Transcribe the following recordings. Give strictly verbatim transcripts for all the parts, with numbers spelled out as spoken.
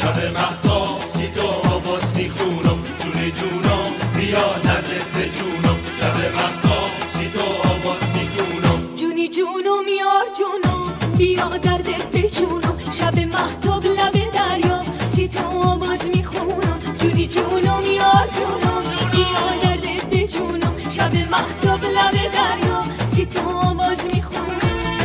شب مهتاب سی تو آواز میخونم، جونی جونم بیا دردت به جونم. شب مهتاب سی تو آواز میخونم، جونی جونم یار جونم بیا دردت به جونم. شب مهتاب لب دریا سی تو آواز میخونم، جونی جونم یار جونم بیا دردت به جونم. شب مهتاب لب دریا سی تو آواز میخونم.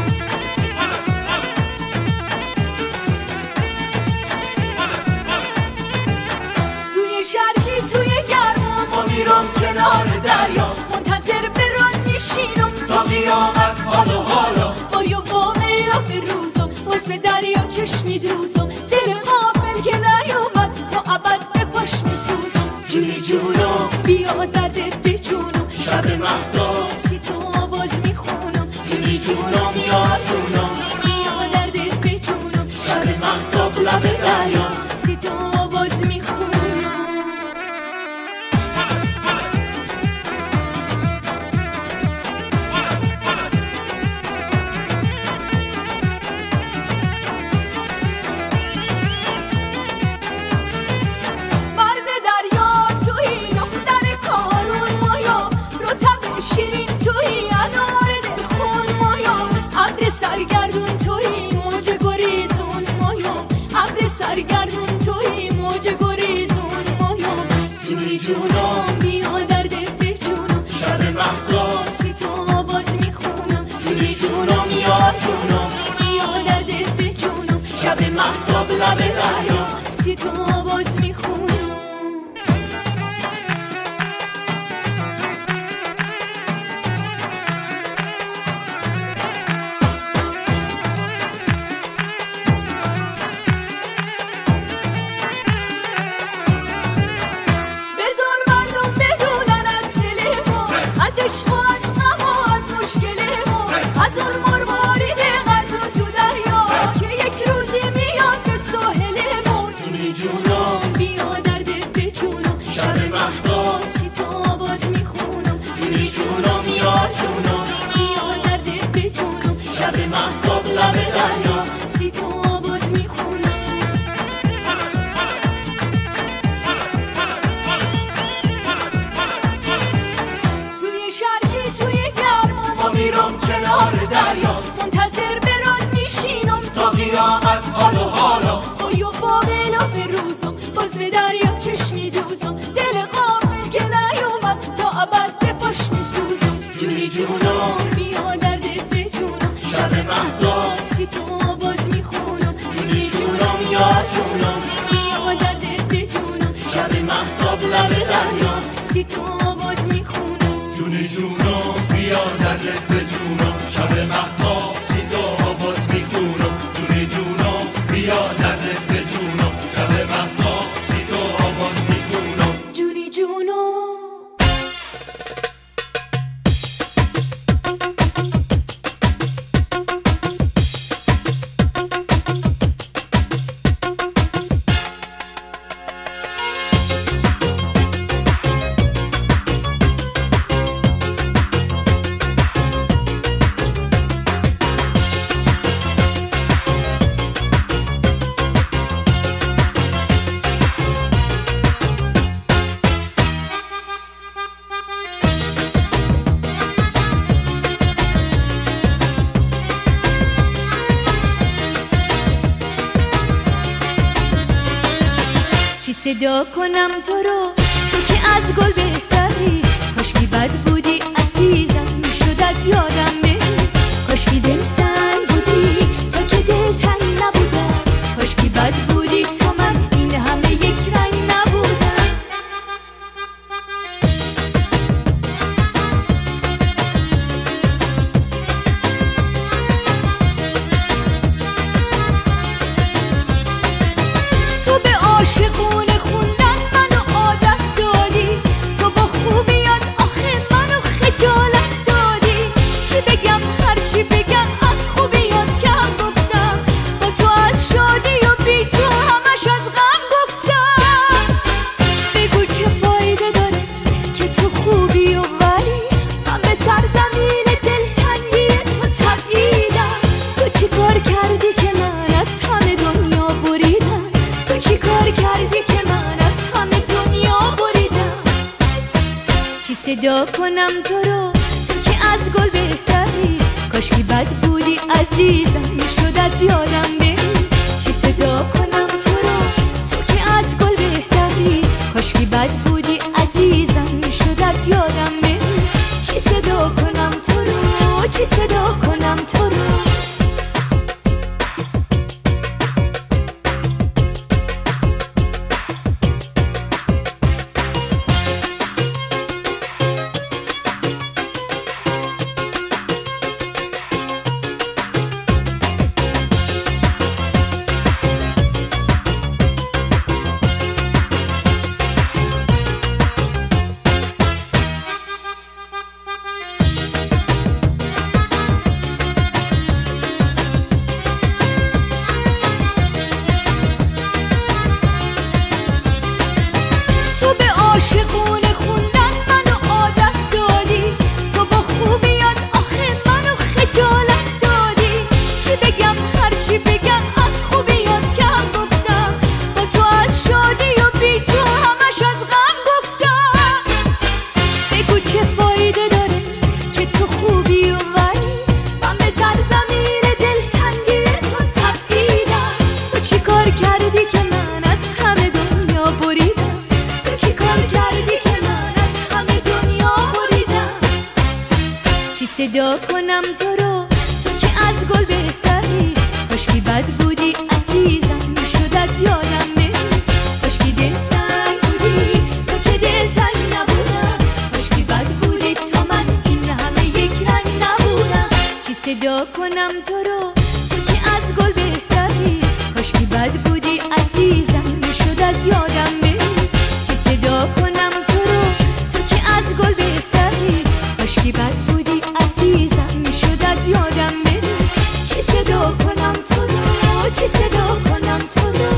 توی شرقی توی گرما ما میرم کنار دریا، منتظر برات میشینم تا قیامت حال و حالا. با یو با میلا به روزم باز به دریا چشمی دوزم، دل غافل که نیومد تا ابد به پاش میسوزم. جونی جونم بیا دردت به جونم، شب مهتاب سی تو آواز میخونم، جونی جونم یار جونم بیا دردت به جونم. شب مهتاب لب دریا سی تو آواز میخونم. سرگردون توی موج گریزون مایم، ابر سرگردون توی موج گریزون مایم. جونی جونم بیا دردت به جونم، شب مهتاب سی تو آواز میخونم، جونی جونم یار جونم بیا دردت به جونم. شب مهتاب لب دریا سی تو آواز میخونم. دریا منتظر برات میشینم تا قیامت حال و حالا. با یو با بلا به روزم باز به دریا چشمی دوزم، دل غافل که نیومد تا ابد به پاش میسوزم. جونی جونم بیا دردت به جونم، شب مهتاب سی تو آواز میخونم، جونی جونم یار جونم بیا دردت به جونم. شب مهتاب لب دریا سی تو آواز میخونم، جونی جونم بیا دردت به جونم. شب مهتاب سی تو آواز میخونم، جونی جونم بیا دردت به جونم. شب مهتاب سی تو آواز میخونم، جونی جونم. صدا کنم تو رو، تو که از گل بهتری، کاشکی بد بودی عزیزم میشد از یادم بری. کاشکی دل سنگ بودی تا که دل تنگ نبودم، کاشکی بد بودی تو من این همه یک رنگ نبودم. تو به عاشقونه خوندن منو عادت دادی، تو با خوبیات آخه منو خجالت دادی. چی کار کردی که من از همه دنیا بریدم؟ چی صدا کنم تو رو، تو که از گل بهتری؟ کاشکی بد بودی عزیزم، میشد از یادم بری. چی صدا کنم تو رو، تو که از گل بهتری؟ کاشکی بد بودی عزیزم، میشد از یادم بری. چی صدا کنم تو رو، چی صدا کنم تو رو؟ عاشقونه خوندن منو عادت دادی، تو با خوبیات آخه منو خجالت دادی. چی بگم هرچی بگم از خوبیات کم گفتم، با تو از شادی و بی تو همش از غم گفتم. بگو چه فایده داره که تو خوبی و ولی من به سرزمین دلتنگی تو تبعیدم. تو چی کار کردی که من از همه دنیا بریدم؟ صدا کنم تو رو، تو که از گل بهتری؟ کاشکی بد بودی عزیزم، میشد از یادم بری. کاشکی دل سنگ بودی، تو که دل تنگ نبودم. کاشکی بد بودی تا من این همه یک رنگ نبودم. چی صدا کنم تو رو، تو که از گل بهتری؟ کاشکی بد بودی عزیزم، میشد از یادم بری. چی صدا کنم تو رو، تو که از گل بهتری؟ کاشکی بد بودی عزیزم، میشد از یادم بری. چی صدا کنم تو رو، چی صدا کنم تو رو؟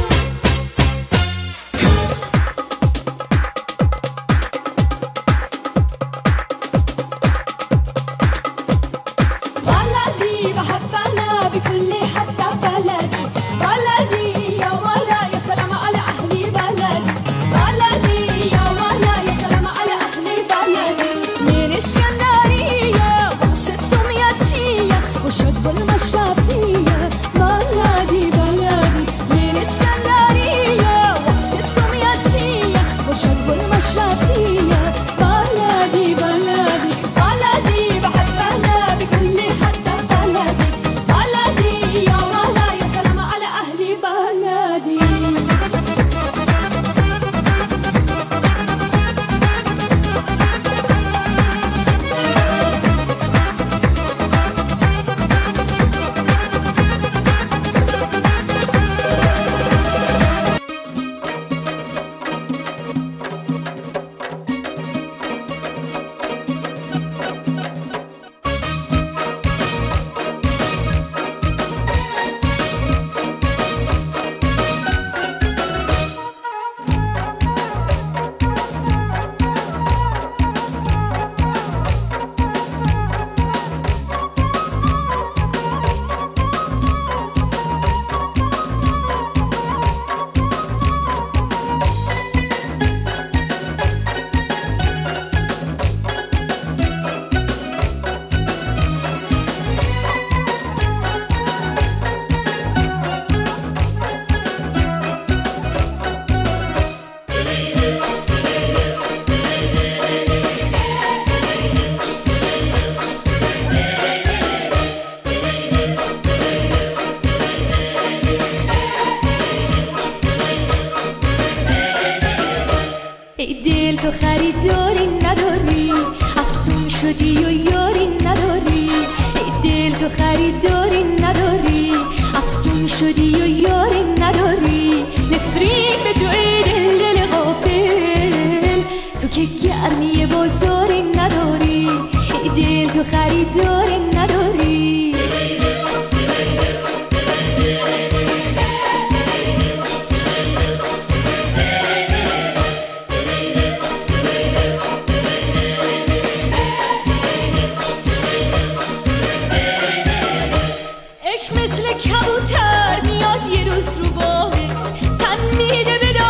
بلدي بحبنا بكل حتى بلدي، بلدي يا ولا يا سلام على أهلي بلدي، بلدي يا ولا يا سلام على أهلي بلدي. من اسكندرية وقصتهم ياتية وشط بالمشرفية، بلدي بلدي. من اسكندرية وقصتهم ياتية وشط بالمشرفية، بلدي بلدي. بلدي بحبنا بكل حتى بلدي، بلدي يا ولا يا سلام على أهلي بلدي. ای دل تو خریداری نداری، افسون شدی و یاری نداری. ای دل تو خریداری نداری، افسون شدی و یاری نداری. نفرین به تو ای دل دل غافل، تو که گرمی بازاری نداری. ای دل تو خریداری نداری. عشق مثل کبوتر میاد یه روز رو باهت، تن میده به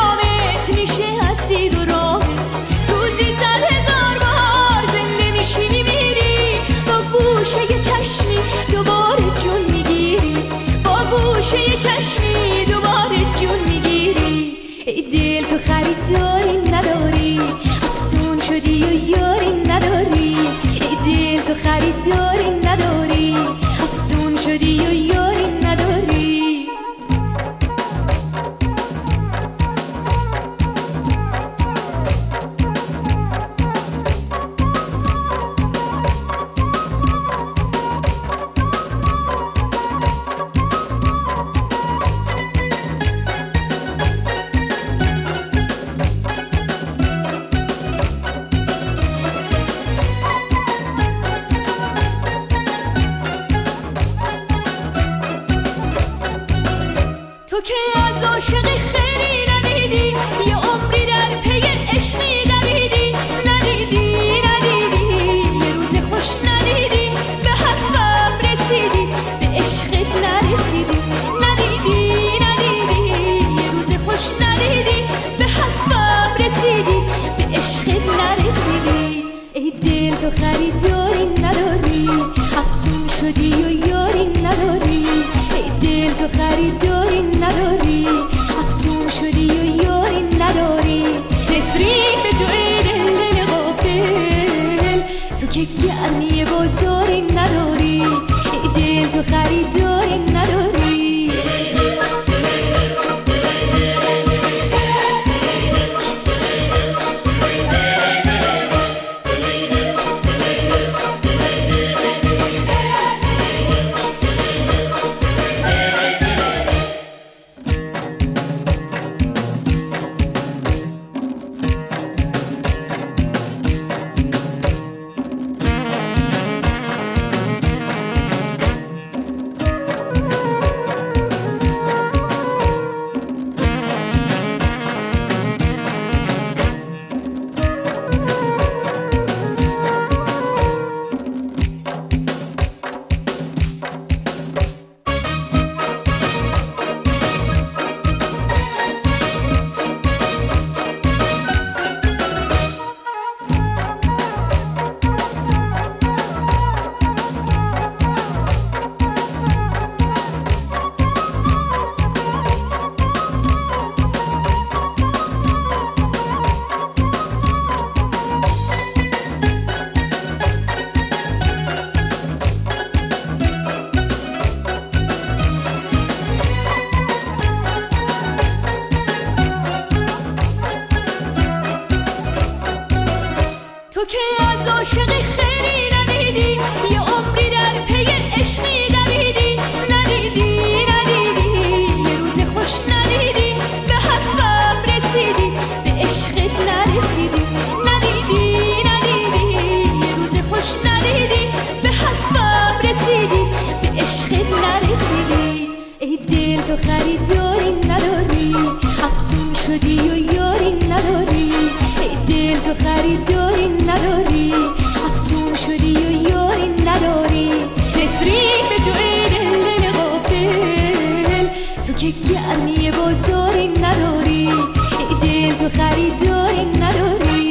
تو که از عاشقی خیلی ندیدی، یه عمری در پی عشقی دویدی، ندیدی ندیدی یه روز خوش ندیدی، به حرفم رسیدی به عشقت نرسیدی، ندیدی ندیدی یه روز خوش ندیدی، به حرفم رسیدی به عشقت نرسیدی. ای دل تو خریداری نداری، افزون شدی و یاری نداری، ای دل تو خریداری نداری، افزون شدی و یاری نداری، نفرین به تو ای دل دل غافل، تو که گرمی بازاری نداری، ای دل تو خریداری نداری.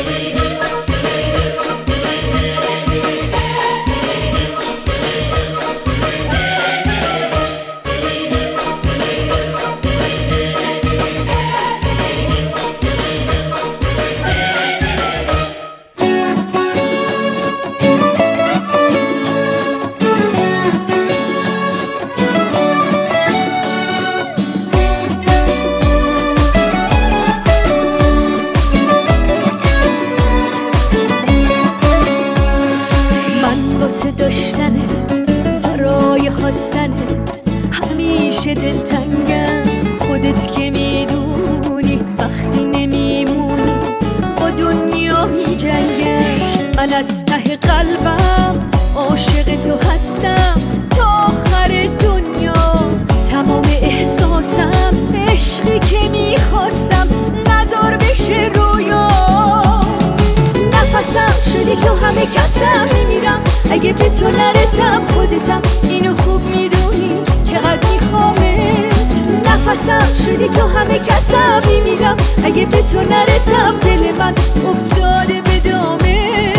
داشتنت برای خواستنت همیشه دلتنگم، خودت که میدونی وقتی نمیمونی با دنیا میجنگم. من از ته قلبم عاشق تو هستم تا آخر دنیا، تمام احساسم عشقی که میخواستم نذار بشه رویا. نفسم شدی تو همه کسم میمیرم اگه به تو نرسم، خودتم اینو خوب میدونی چقدر میخوامت. نفسم شدی تو همه کسم میمیرم اگه به تو نرسم، دل من افتاده به دامه.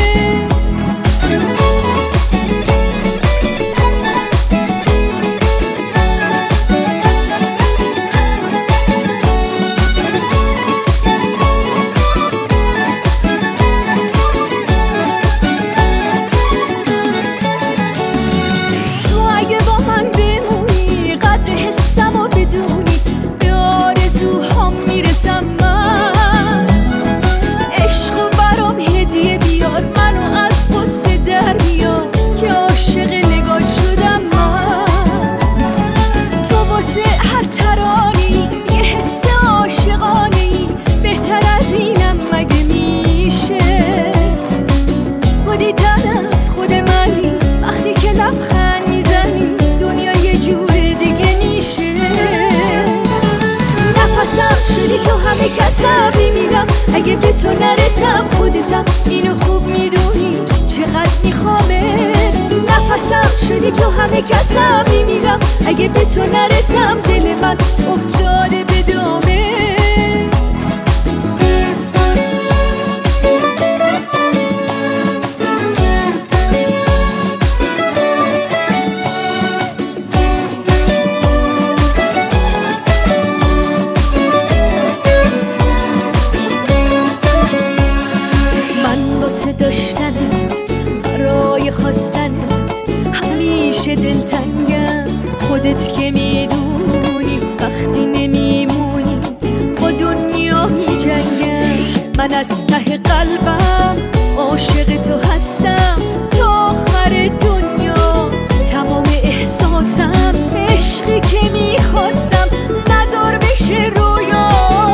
کسم میمیرم اگه به تو نرسم، خودتم اینو خوب میدونی چقدر میخوامت. نفسم شدی تو همه کسم میمیرم اگه به تو نرسم، دل من افتاده به دامه. دلتنگم خودت که میدونی وقتی نمیمونی با دنیا میجنگم. من از ته قلبم عاشق تو هستم تا آخر دنیا، تمام احساسم عشقی که میخواستم نذار بشه رویا.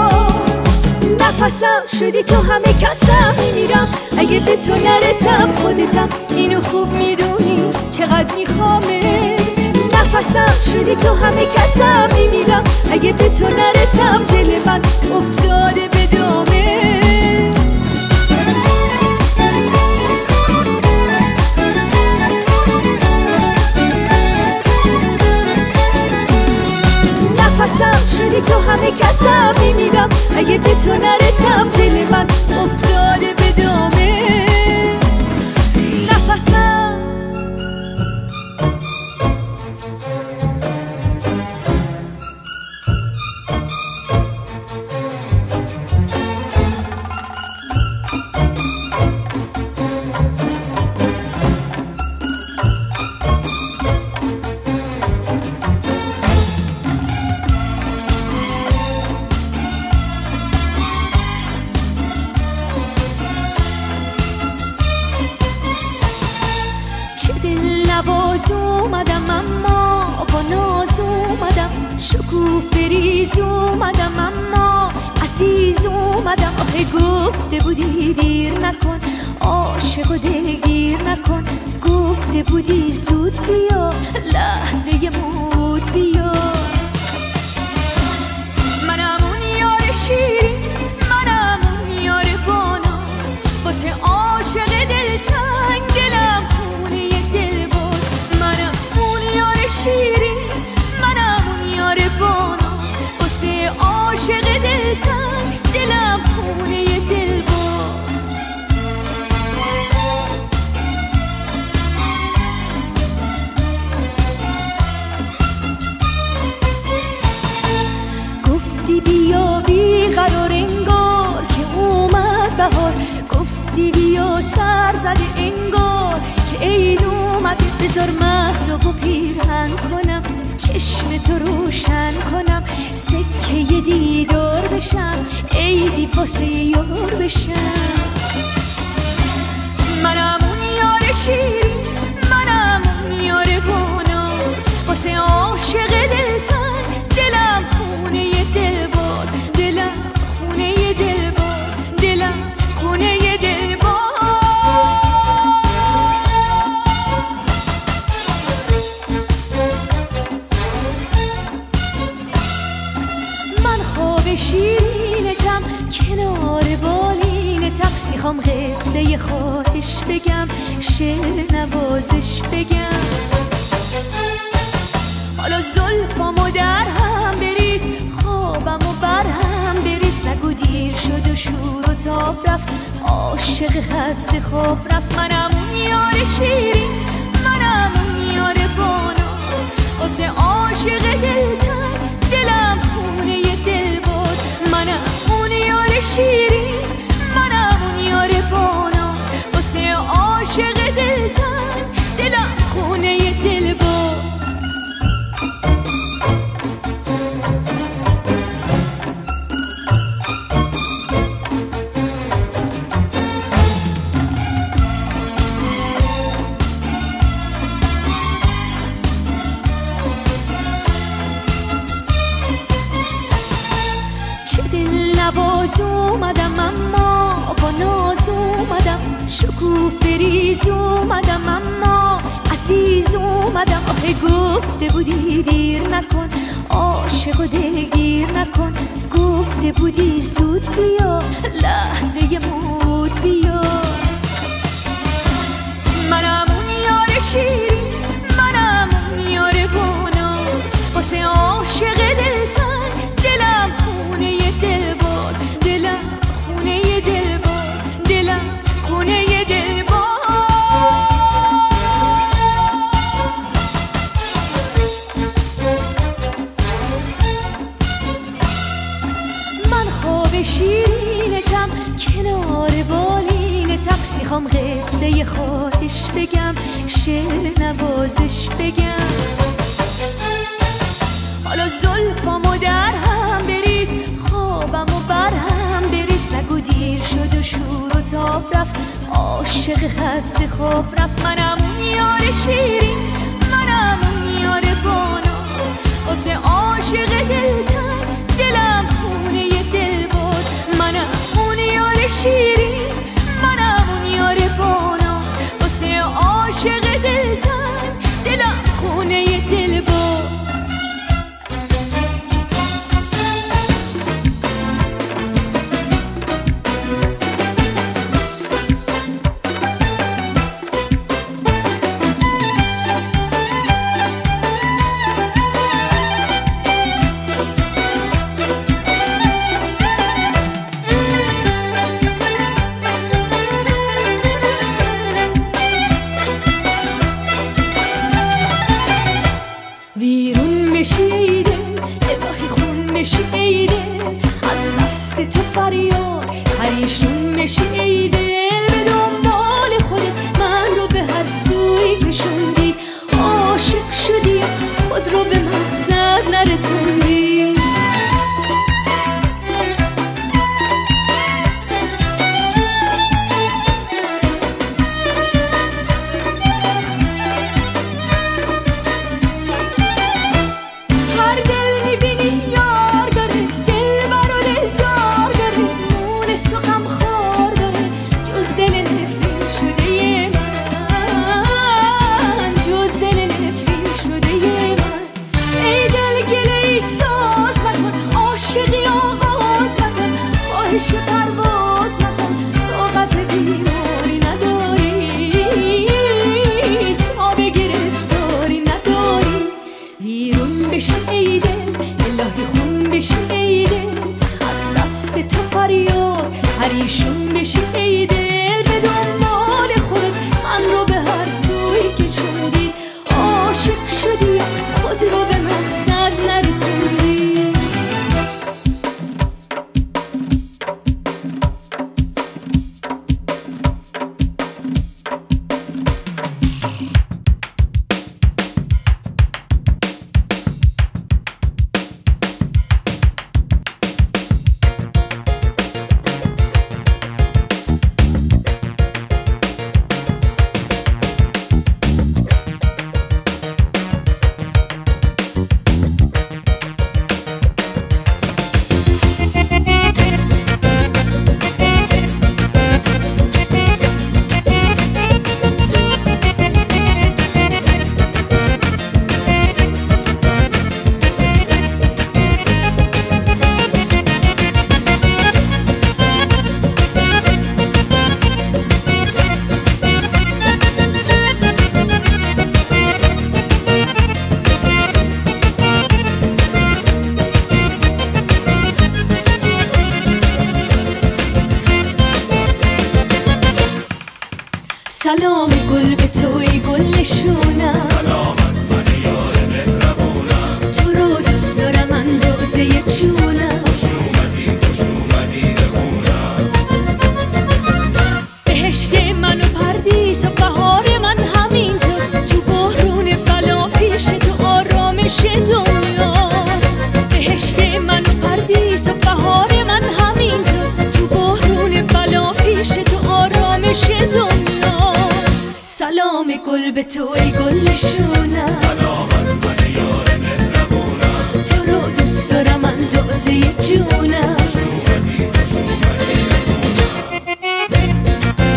نفسم شدی تو همه کسم میمیرم اگه به تو نرسم، خودتم اینو خوب میدونی چقدر میخوامت. نفسم شدی تو همه کسم میمیرم اگه به تو نرسم، دل من افتاده به دامه. نفسم شدی تو همه کسم میمیرم اگه به تو نرسم، دل من افتاده به دامه. نفسم اومدم آخه گفته بودی دیر نکن عاشق و دلگیر نکن گفته بودی زود بیا لحظه مود بیا منم اون یار شیرین منم اون یار باناز واسه عاشق دلتنگ دلم خونه دلباز منم اون یار شیرین منم اون یار باناز واسه عاشق دلتنگ دلم خونه دلباز گفتی بیا بیقرار انگار که اومد بهار گفتی بیا سر زده انگار که عید اومده بذار مهتاب و پیرهن کنم چشم تو روشن کنم سکه دیدار بشم عیدی واسه یار بشم منم اون یار شیرین منم اون یار باناز واسه عاشق دلتنگ دلم خونه دلباز دلم خونه دلباز دلم خونه دلباز من خواب شیرینتم کنار بالینتم میخوام قصه خواهش بگم شعر نوازش بگم حالا زلفامو در هم بریز خوابمو بر هم بریز نگو دیر شد و شور و تاب رفت عاشق خسته خواب رفت منم اون یار شیرین منم اون یار باناز واسه عاشق دلتنگ دلم خونه دلباز منم اون یار شیرین منم اون یار باناز واسه عاشق دلتنگ دلم خونه دلباز نواز اومدم اما با ناز اومدم شکوفه ریز اومدم اما عزیز اومدم آخه گفته بودی دیر نکن عاشق و دلگیر نکن گفته بودی زود بیا لحظه مود بیا منم اون یار شیرین منم اون یار باناز واسه عاشق دلتنگ دلم خونه دلباز دلم خونه دلباز دلم خونه دلباز من خواب شیرینتم کنار بالینتم میخوام قصه خواهش بگم شعر نوازش بگم حالا زلفامو در هم بریز خوابمو بر هم بریز نگو دیر شد و شور و تاب رفت عاشق خسته خواب رفت منم اون یار شیرین منم اون یار باناز واسه عاشق دلتنگ دلم خونه دلباز منم اون یار شیرین منم اون یار باناز واسه عاشق دلتنگ دلم خونه دلباز ویرون بشی ای دل الهی خون بشی ای دل از دست تو فریاد پریشون بشی ای دل به دنبال خودت من رو به هر سوی کشوندی عاشق شدی خود رو به مقصد نرسوندی هر دل میبینی یار داره دل بر و دل دار داره خواهش پرواز مکن، طاقت بیماری نداری، تا به گرفتاری نداری. ویرون بشی ای دل، الهی خون بشی ای دل، از دست تو فریاد پریشون بشی ای دل. به دنبال خودت من رو به هر سوی که شدی، عاشق شدی خود رو به مقصد نرسوندی. سلام گل به تو ای گل شونم، سلام از من یار مهربونم، تو رو دوست دارم اندازه جونم. خوش اومدی خوش اومدی به خونم، بهشت من و پردیس و بهار من همینجاست، تو بحرون بلا پیش تو آرامش دنیاست. بهشت من و پردیس و بهار من همینجاست، تو بحرون بلا پیش تو آرامش دنیاست. سلام گل به تو ای گل شونم، سلام از من یار مهربونم، تو رو دوست دارم اندازه جونم. خوش اومدی خوش اومدی به خونم.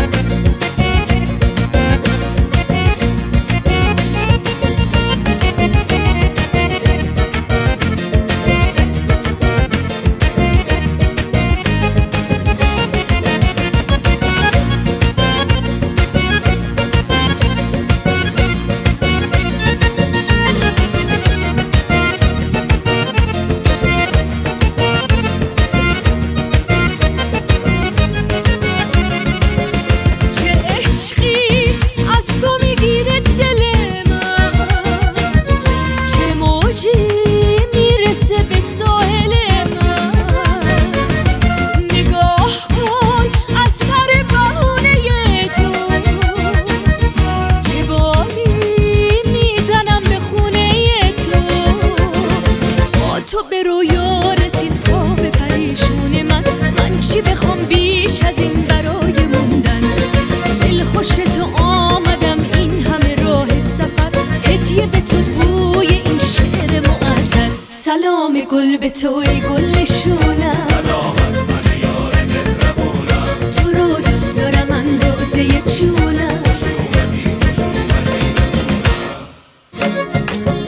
تو به رویا رسید خواب پریشون من، من چی بخوام بیش از این برای موندن. دل خوش تو آمدم این همه راه سفر، هدیه به تو بوی این شعر معطر. سلام گل به تو ای گل شونم، سلام از من یار مهربونم، تو رو دوست دارم اندازه جونم. خوش اومدی خوش اومدی به خونم.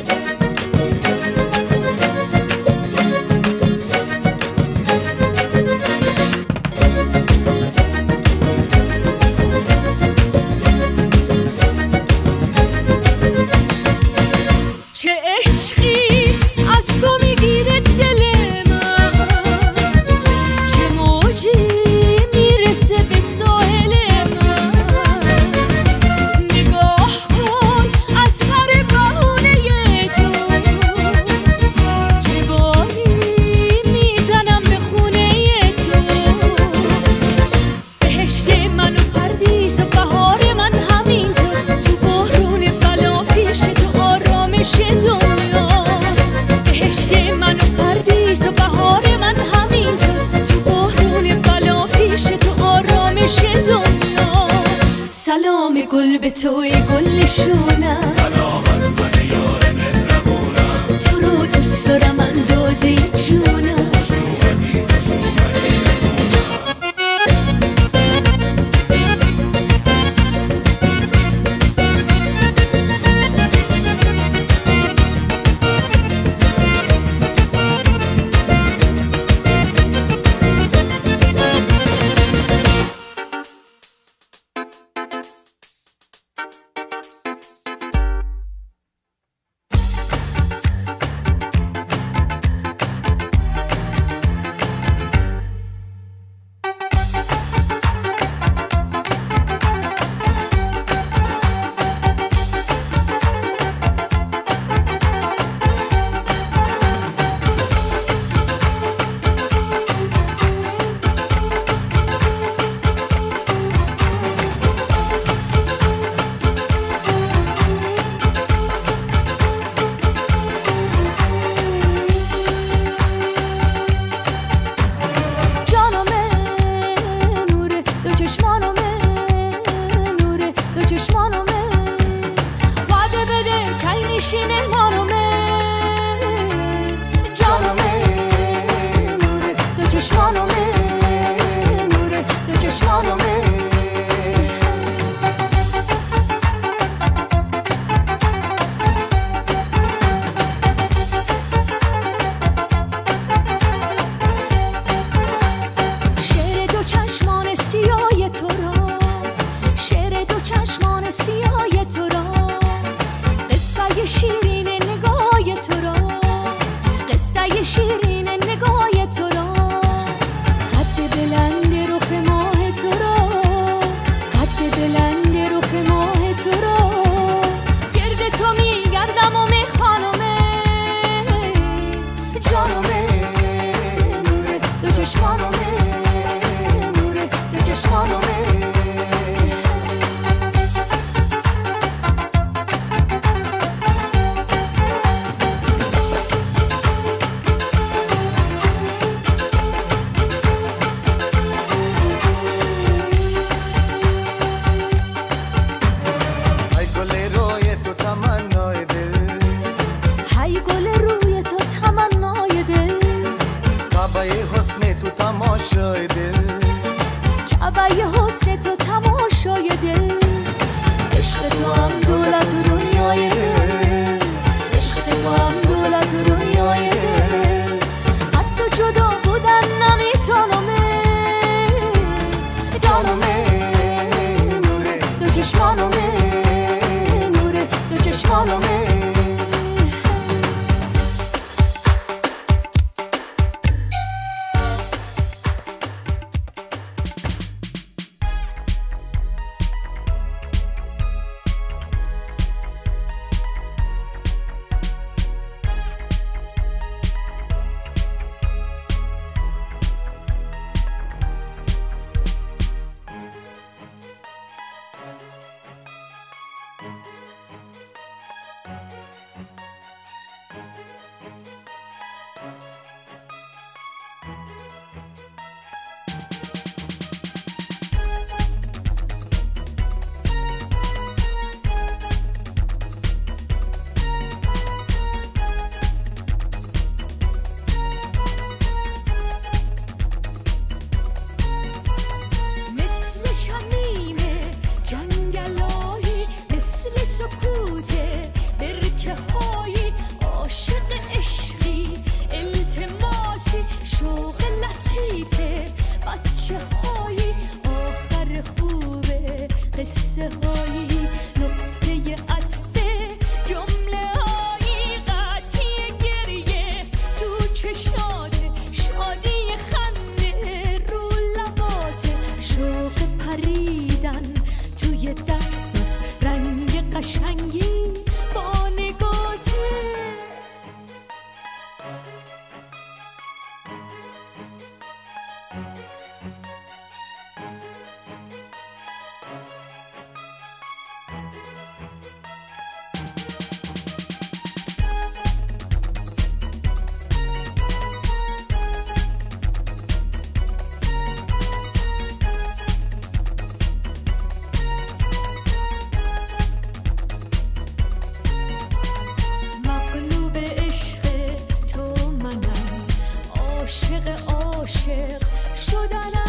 چه عشقی از تو میگیره دل من، چه موجی میرسه به ساحل من. نگاه کن از سر بهونه تو، چه باری میزنم به خونه تو. بهشت من و پردیس و بهار من همینجاست، تو بحرون بلا پیش تو آرامش دنیاست. بهشت من و پردیس و بهار من همینجاست، تو بحرون بلا پیش تو آرامش دنیاست. سلام گل به تو ای گل شونم، سلام از من یار مهربونم، تو رو دوست دارم اندازه جونم. خوش اومدی خوش اومدی به خونم. چشمانومه نوره دو چشمانومه تماشای دل کعبه حسن تو تماشای دل عشق تو هم دولت و دنیای دل عشق تو هم دولت و دنیای دل از تو جدا بودن نمیتونمه جانمه نوره دو چشمانمه نوره دو چشمانمه عاشق عاشق شدن